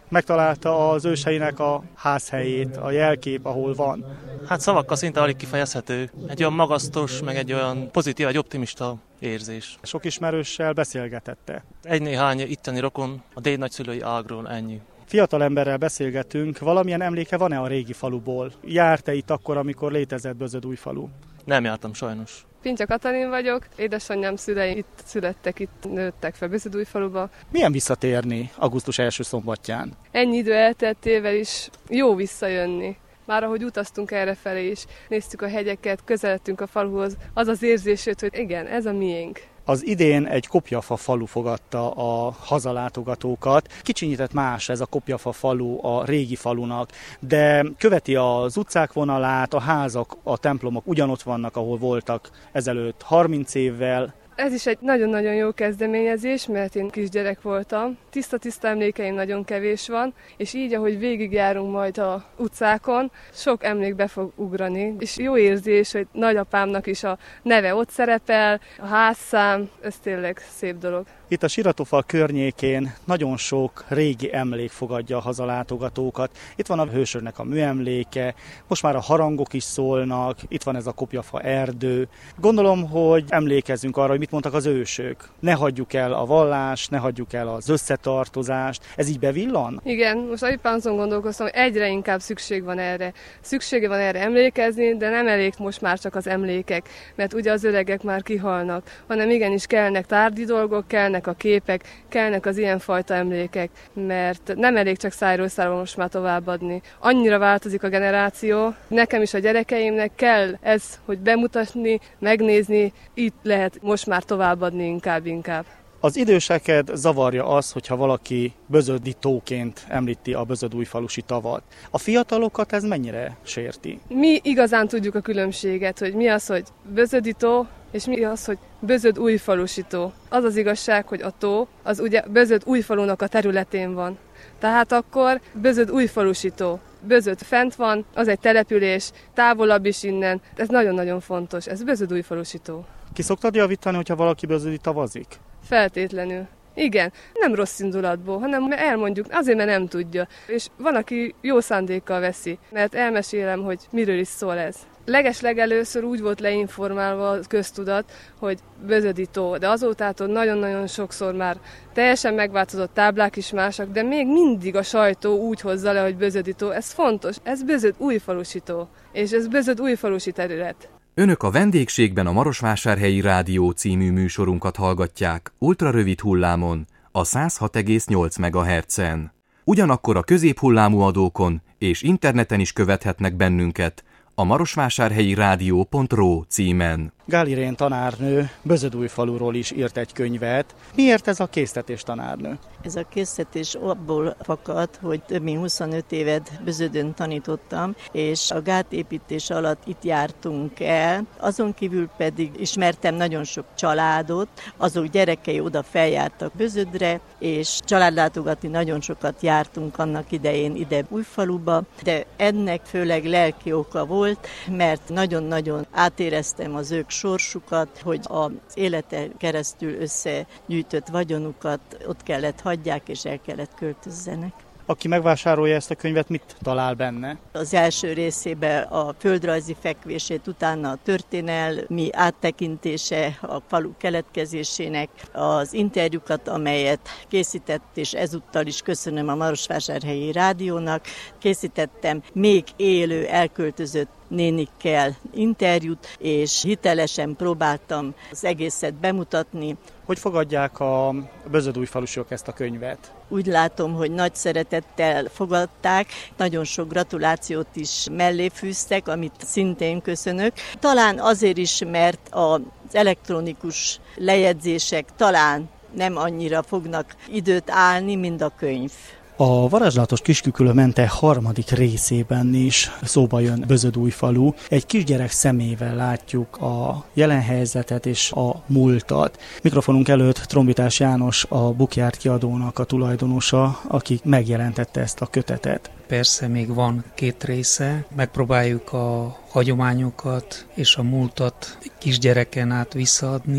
Megtalálta az őseinek a házhelyét, a jelkép, ahol van. Hát szavakkal szinte alig kifejezhető. Egy olyan magasztos, meg egy olyan pozitív, egy optimista érzés. Sok ismerőssel beszélgetette. Egy-néhány itteni rokon, a déd nagyszülői ágról, ennyi. Fiatal emberrel beszélgetünk, valamilyen emléke van-e a régi faluból? Járt-e itt akkor, amikor létezett Bözödújfalu? Nem jártam sajnos. Pincsa Katalin vagyok, édesanyám szülei itt születtek, itt nőttek fel Bözödújfaluba. Milyen visszatérni augusztus első szombatján? Ennyi idő elteltével is jó visszajönni. Már ahogy utaztunk errefelé is, néztük a hegyeket, közeledtünk a faluhoz, az az érzés jött, hogy igen, ez a miénk. Az idén egy Kopjafa falu fogadta a hazalátogatókat. Kicsinyített más ez a Kopjafa falu a régi falunak, de követi az utcák vonalát, a házak, a templomok ugyanott vannak, ahol voltak ezelőtt harminc évvel. Ez is egy nagyon-nagyon jó kezdeményezés, mert én kisgyerek voltam. Tiszta-tiszta emlékeim nagyon kevés van, és így, ahogy végigjárunk majd a utcákon, sok emlék be fog ugrani. És jó érzés, hogy nagyapámnak is a neve ott szerepel, a házszám, ez tényleg szép dolog. Itt a Siratófal környékén nagyon sok régi emlék fogadja a hazalátogatókat. Itt van a hősöknek a műemléke, most már a harangok is szólnak, itt van ez a Kopjafa erdő. Gondolom, hogy emlékezzünk arra, hogy mit mondtak az ősök. Ne hagyjuk el a vallást, ne hagyjuk el az összetartozást. Ez így bevillan? Igen, most éppen azon gondolkoztam, hogy egyre inkább szükség van erre. Szüksége van erre emlékezni, de nem elég most már csak az emlékek, mert ugye az öregek már kihalnak, hanem igenis kellnek tárgyi dolgok, kellnek a képek, kellnek az ilyenfajta emlékek, mert nem elég csak szájról szájról most már továbbadni. Annyira változik a generáció, nekem is a gyerekeimnek kell ez, hogy bemutatni, megnézni, itt lehet most már továbbadni inkább-inkább. Az időseket zavarja az, hogyha valaki Bözödi tóként említi a Bözödújfalusi tavat. A fiatalokat ez mennyire sérti? Mi igazán tudjuk a különbséget, hogy mi az, hogy Bözödi tó, és mi az, hogy Bözödújfalusi tó. Az az igazság, hogy a tó az ugye Bözödújfalunak a területén van. Tehát akkor Bözödújfalusi tó. Bözöd fent van, az egy település, távolabb is innen. Ez nagyon-nagyon fontos, ez Bözödújfalusi tó. Ki szoktad javítani, hogyha valaki Bözödi tavazik? Feltétlenül. Igen, nem rossz indulatból, hanem elmondjuk azért, mert nem tudja. És van, aki jó szándékkal veszi, mert elmesélem, hogy miről is szól ez. Leges-legelőször úgy volt leinformálva a köztudat, hogy Bözödi tó, de azótától nagyon-nagyon sokszor már teljesen megváltozott, táblák is másak, de még mindig a sajtó úgy hozza le, hogy Bözödi tó. Ez fontos, ez Bözödújfalusi tó, és ez Bözödújfalusi terület. Önök a vendégségben a Marosvásárhelyi Rádió című műsorunkat hallgatják ultrarövid hullámon, a száz hat egész nyolc megahertzen. Ugyanakkor a középhullámú adókon és interneten is követhetnek bennünket a marosvásárhelyi rádió pont ro címen. Gál Irén tanárnő Bözödújfaluról is írt egy könyvet. Miért ez a késztetés, tanárnő? Ez a késztetés abból fakad, hogy több mint huszonöt évet Bözödön tanítottam, és a gátépítés alatt itt jártunk el. Azon kívül pedig ismertem nagyon sok családot, azok gyerekei oda feljártak Bözödre, és családlátogatni nagyon sokat jártunk annak idején ide Újfaluba, de ennek főleg lelki oka volt, mert nagyon-nagyon átéreztem az ők sorsukat, hogy az életen keresztül összegyűjtött vagyonukat ott kellett hagyják, és el kellett költözzenek. Aki megvásárolja ezt a könyvet, mit talál benne? Az első részében a földrajzi fekvését, utána a történelmi áttekintése a falu keletkezésének, az interjúkat, amelyet készített, és ezúttal is köszönöm a Marosvásárhelyi Rádiónak, készítettem még élő, elköltözött nénikkel interjút, és hitelesen próbáltam az egészet bemutatni. Hogy fogadják a bözödújfalusiak ezt a könyvet? Úgy látom, hogy nagy szeretettel fogadták, nagyon sok gratulációt is mellé fűztek, amit szintén köszönök. Talán azért is, mert az elektronikus lejegyzések talán nem annyira fognak időt állni, mint a könyv. A varázslatos Kiskükülő mente harmadik részében is szóba jön Bözödújfalu. Egy kisgyerek szemével látjuk a jelen helyzetet és a múltat. Mikrofonunk előtt Trombitás János, a Bookjárt kiadónak a tulajdonosa, aki megjelentette ezt a kötetet. Persze még van két része, megpróbáljuk a hagyományokat és a múltat kisgyereken át visszaadni,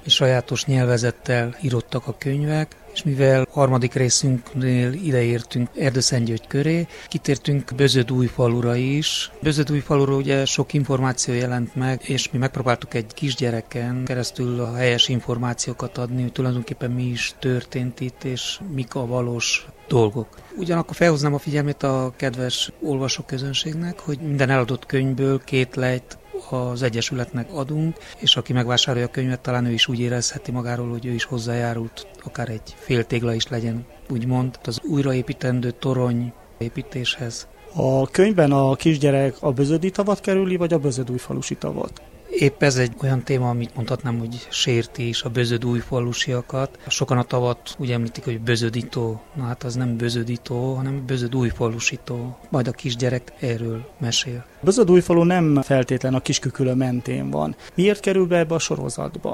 és sajátos nyelvezettel írottak a könyvek, és mivel harmadik részünknél ideértünk Erdőszentgyörgy köré, kitértünk Bözödújfalura is. Bözödújfaluról ugye sok információ jelent meg, és mi megpróbáltuk egy kisgyereken keresztül a helyes információkat adni, hogy tulajdonképpen mi is történt itt, és mik a valós dolgok. Ugyanakkor felhoznám a figyelmét a kedves olvasóközönségnek, hogy minden eladott könyvből két lejt az Egyesületnek adunk, és aki megvásárolja a könyvet, talán ő is úgy érezheti magáról, hogy ő is hozzájárult, akár egy fél tégla is legyen, úgymond, az újraépítendő torony építéshez. A könyvben a kisgyerek a bözödi tavat kerüli, vagy a bözödújfalusi tavat? Épp ez egy olyan téma, amit mondhatnám, hogy sérti is a bözödújfalusiakat. Sokan a tavat úgy említik, hogy bözödító. Na hát az nem bözödító, hanem bözödújfalusító. Majd a kisgyerek erről mesél. Bözödújfalu nem feltétlen a Kiskükülön mentén van. Miért kerül be ebbe a sorozatba?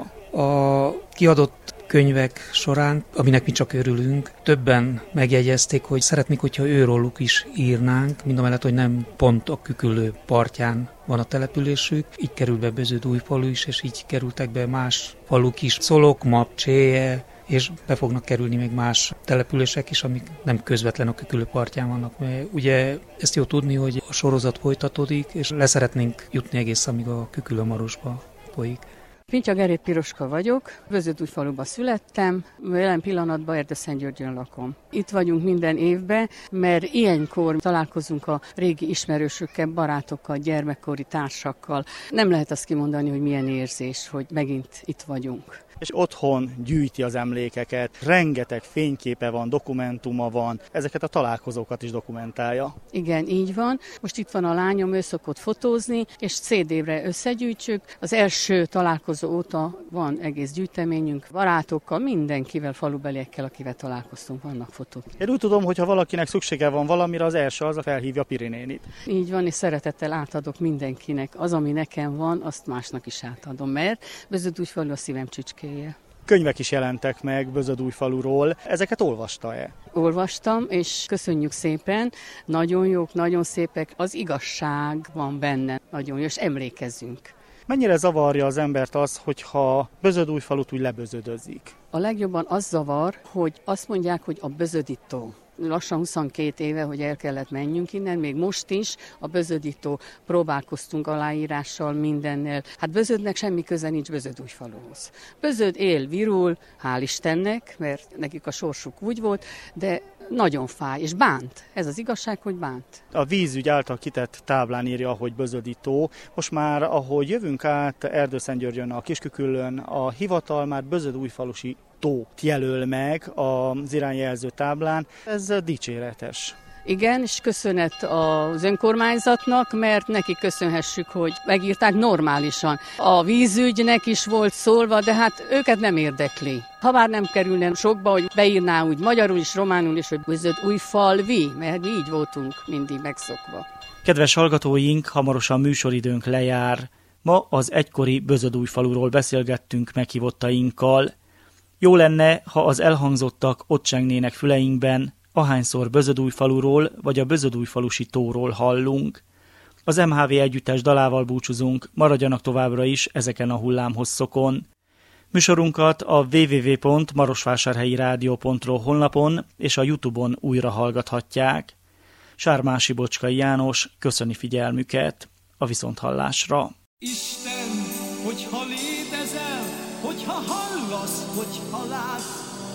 A kiadott könyvek során, aminek mi csak örülünk, többen megjegyezték, hogy szeretnék, hogyha őróluk is írnánk, mindamellett, hogy nem pont a Küküllő partján van a településük. Így kerül be Bözödújfalu is, és így kerültek be más faluk is. Szolokmap, Cséje, és be fognak kerülni még más települések is, amik nem közvetlen a Küküllő partján vannak. Mert ugye ezt jó tudni, hogy a sorozat folytatódik, és leszeretnénk jutni egész, amíg a Küküllő-Marosba folyik. Pintya Gerét Piroska vagyok, Bözödújfaluban születtem, jelen pillanatban Erdőszentgyörgyön lakom. Itt vagyunk minden évben, mert ilyenkor találkozunk a régi ismerősökkel, barátokkal, gyermekkori társakkal. Nem lehet azt kimondani, hogy milyen érzés, hogy megint itt vagyunk. És otthon gyűjti az emlékeket, rengeteg fényképe van, dokumentuma van, ezeket a találkozókat is dokumentálja. Igen, így van. Most itt van a lányom, ő szokott fotózni, és cé dé-re összegyűjtsük. Az első találkozó óta van egész gyűjteményünk, barátokkal, mindenkivel, falubeliekkel, akivel találkoztunk, vannak fotók. Én úgy tudom, hogy ha valakinek szüksége van valamire, az első az a felhívja Pirinénit. Így van, és szeretettel átadok mindenkinek. Az, ami nekem van, azt másnak is átadom, mert Bözödújfalu a szívem csücskéje. Könyvek is jelentek meg Bözödújfaluról. Ezeket olvasta-e? Olvastam, és köszönjük szépen. Nagyon jók, nagyon szépek. Az igazság van benne. Nagyon jó, és emlékezzünk. Mennyire zavarja az embert az, hogyha Bözödújfalut úgy lebözödözik? A legjobban az zavar, hogy azt mondják, hogy a bözödító. Lassan huszonkét éve, hogy el kellett menjünk innen, még most is a bözödító próbálkoztunk aláírással, mindennel. Hát Bözödnek semmi köze nincs Bözödújfaluhoz. Bözöd él, virul, hál' Istennek, mert nekik a sorsuk úgy volt, de nagyon fáj, és bánt. Ez az igazság, hogy bánt. A vízügy által kitett táblán írja, hogy bözödító. Most már, ahogy jövünk át Erdőszentgyörgyön, a Kisküküllön, a hivatal már Bözödújfalusi tót jelöl meg az irányjelző táblán. Ez dicséretes. Igen, és köszönet az önkormányzatnak, mert neki köszönhessük, hogy megírták normálisan. A vízügynek is volt szólva, de hát őket nem érdekli. Ha már nem kerülne sokba, hogy beírná úgy magyarul is, románul is, hogy Bözödújfalvi, mert mi így voltunk mindig megszokva. Kedves hallgatóink, hamarosan műsoridőnk lejár. Ma az egykori Bözödújfaluról beszélgettünk meghívottainkkal. Jó lenne, ha az elhangzottak ott csengnének füleinkben, ahányszor Bözödújfaluról vagy a Bözödújfalusi tóról hallunk. Az em há vé együttes dalával búcsúzunk, maradjanak továbbra is ezeken a hullámhosszokon. Műsorunkat a double-u double-u double-u pont marosvásárhelyi rádió pont ro honlapon és a YouTube-on újra hallgathatják. Sármási Bocskai János köszöni figyelmüket, a viszonthallásra. Isten, hogyha létezel, hogyha hallasz, hogyha látsz,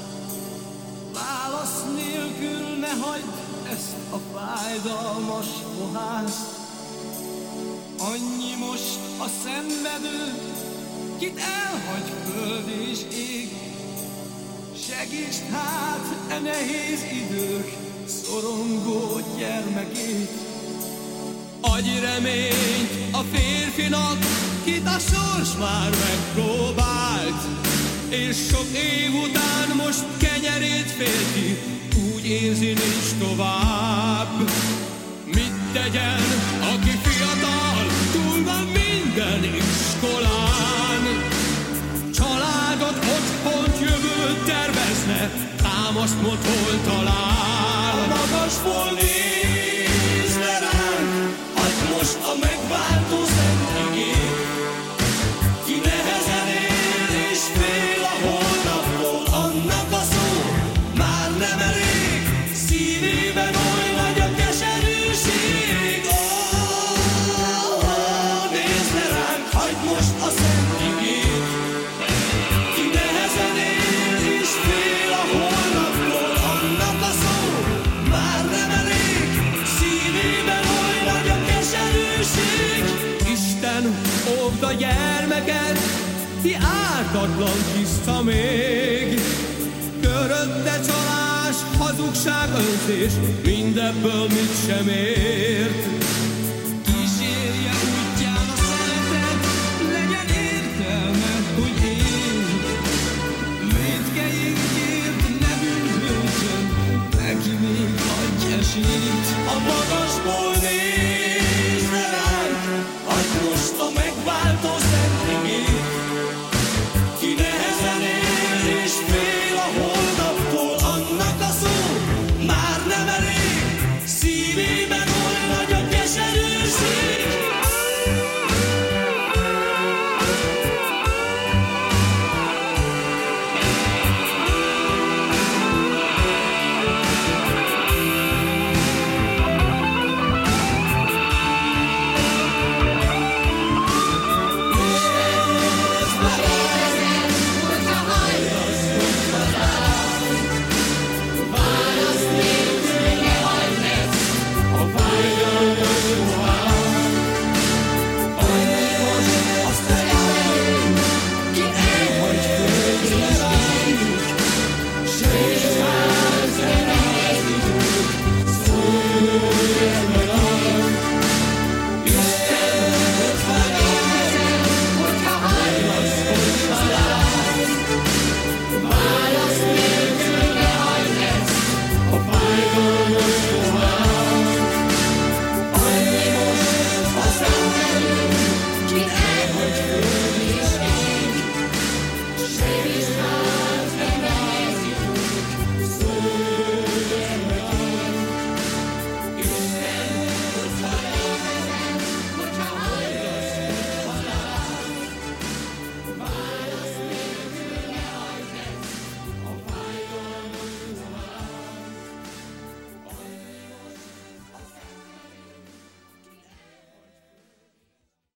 válasz nélkül ne hagyd ezt a fájdalmas pohászt. Annyi most a szenvedő, kit elhagy föld és ég. Segítsd hát e nehéz idők szorongó gyermekét. Adj reményt a férfinak, kit a sors már megpróbált, és sok év után most kenyerét félti, úgy érzi nincs tovább. Mit tegyen, aki fiatal, túl van minden iskolán? Családot, otthont, jövőt tervezne, támasztmot hol talál? A magasból nézd le ránk, hagyd most a megváltó szent igét, ki nehezen él és fél. ti ártatlan tiszta még. Körötte csalás, hazugság, önzés, mindebből mit sem ért.